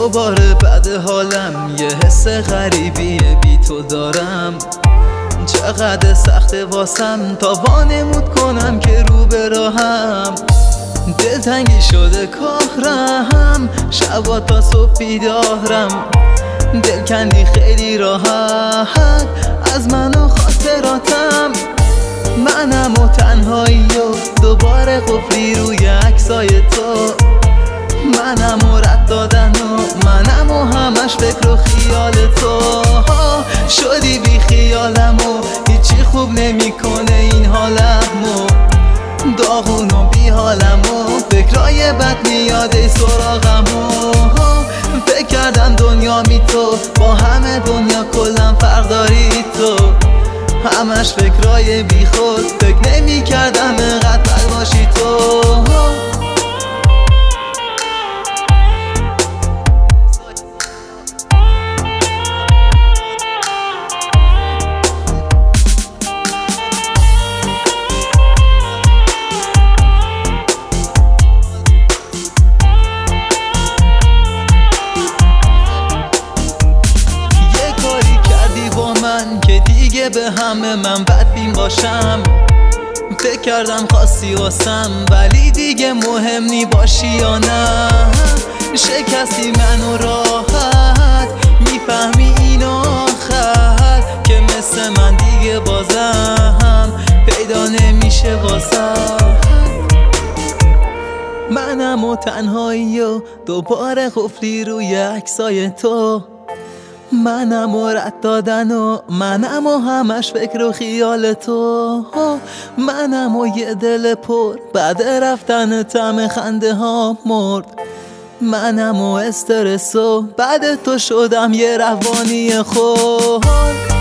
دوباره بعد حالم یه حس غریبی بی تو دارم. چقدر سخته واسم تا وانمود کنم که رو به راهم. دلتنگی شده کارم، شبا تا صبح بیدارم. دلکندی خیلی راحت از من و خاطراتم. منم و تنهایی و دوباره قفلی روی عکسای تو. منم و رد دادن و منم و همش فکر و خیال تو. شدی بی خیالم و هیچی خوب نمیکنه این حالمو. داغون و بی حالم و فکرای بد میاد سراغمو. فکر کردم دنیا می تو با همه دنیا کلم فرق داری تو. همش فکرای بی خود، فکر نمی کردم اینقدر بد باشی تو. که دیگه به همه من بدبین باشم. فکر کردم خواستی واسم ولی دیگه مهم نی باشی یا نه. شکستی منو راحت میفهمی این آخر که مثل من دیگه بازم پیدا نمیشه واسم. منم و تنهایی و دوباره قفلی روی عکسای تو. منم و رد دادن و منم و همش فکر و خیال تو. منم و یه دل پر بعد رفتن طعم خنده ها مرد. منم و استرس و بعد تو شدم یه روانی خود.